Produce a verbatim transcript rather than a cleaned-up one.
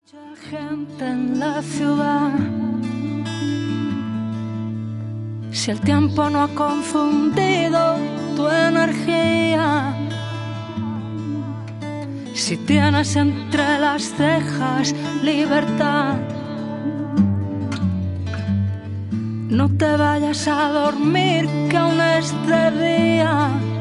Mucha gente en la ciudad. Si el tiempo no ha confundido tu energía, si tienes entre las cejas libertad, no te vayas a dormir que aún es de día.